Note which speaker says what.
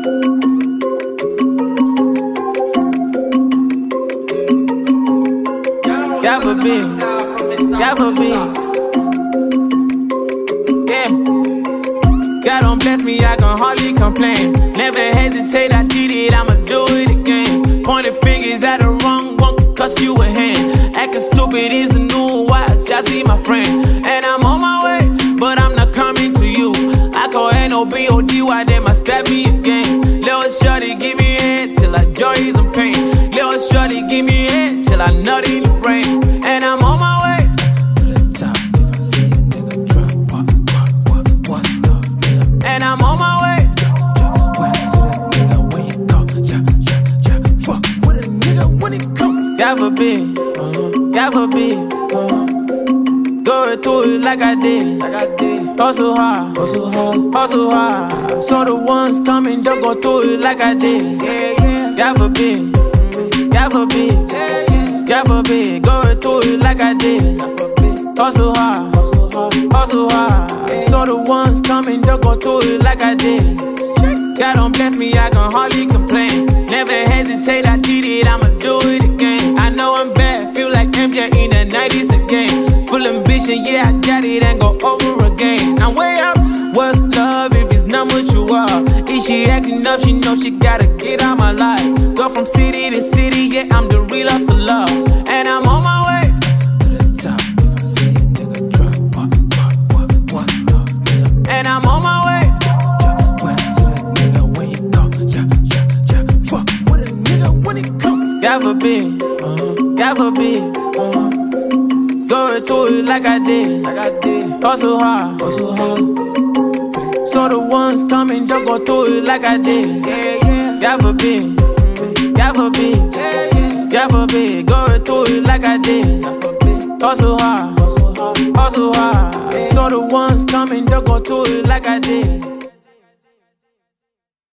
Speaker 1: Yeah. God don't bless me, I can hardly complain. Never hesitate, I did it, I'ma do it again. Pointing fingers at the wrong one, could cost you a hand. Acting stupid is a new wise, just see my friend. And I'm on my way, but I'm not coming to you. I call N-O-B-O-D, why they must stab me again? Little shorty, give me a head till I joy is in pain. Little shorty, give me a head till I nut in the brain. And I'm on my way. And I'm on my way. Never be, never be. Go through it like I did. Hustle hard, hustle hard. So the ones coming, don't go through it like I did. Never be, never be, never be. Go through it like I did. Hustle hard, hustle hard. So the ones coming, don't go through it like I did. God don't bless me, I can hardly complain. Never hesitate, I did it, I'ma do it again. I know I'm bad, feel like MJ in the 90s again. Full ambition, yeah, I got it and go over again. I'm way up, what's love if it's not what you are? If she acting up, she know she gotta get out my life. Go from city to city, yeah, I'm the real hustler. And I'm on my way. And I'm on my way. Never be, never be. Go through it like I did. Hustle hard, so the ones coming, don't go through it like I did. Never be, never be, never be. Go through it like I did. Hustle hard, hustle hard. So the ones coming, don't go through it like I did.